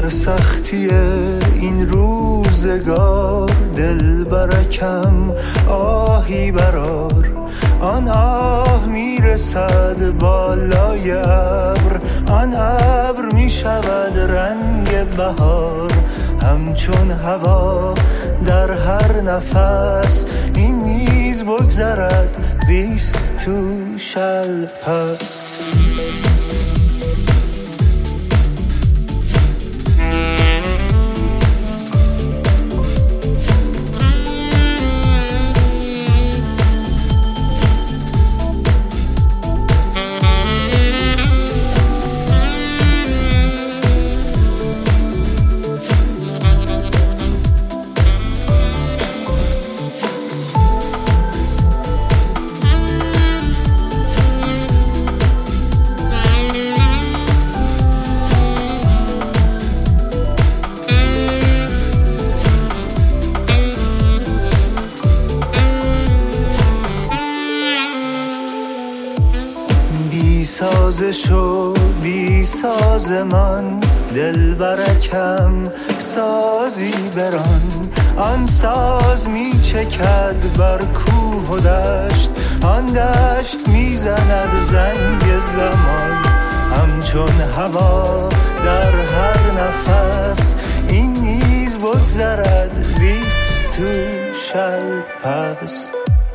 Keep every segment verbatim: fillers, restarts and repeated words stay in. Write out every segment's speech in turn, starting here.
در سختی این روزگار دل برکم آهی برار، آن آه میرسد بالای ابر، آن ابر میشود رنگ بهار، همچون هوا در هر نفس این نیز بگذرد. This too shall pass. سازشو بی سازمان دل برکم سازی بران، آن ساز می چکد بر کوه و دشت، آن دشت می زند زنگ زمان، همچون هوا در هر نفس این نیز بگذرد. This too shall pass.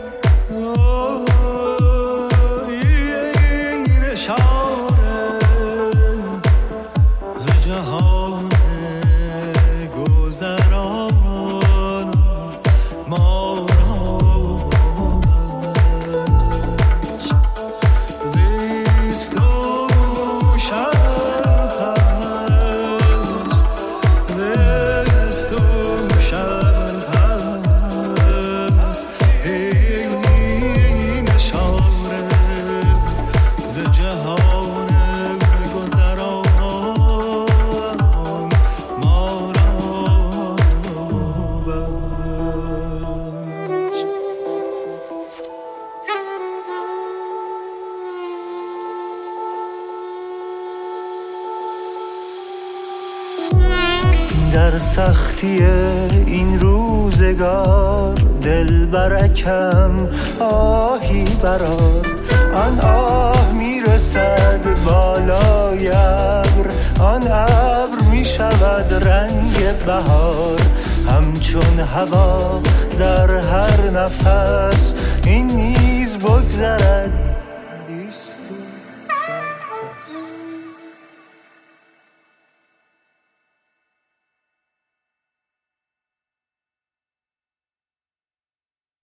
در سختی این روزگار دل برکم آهی برار، آن آه میرسد بالای ابر، آن ابر میشود رنگ بهار، همچون هوا در هر نفس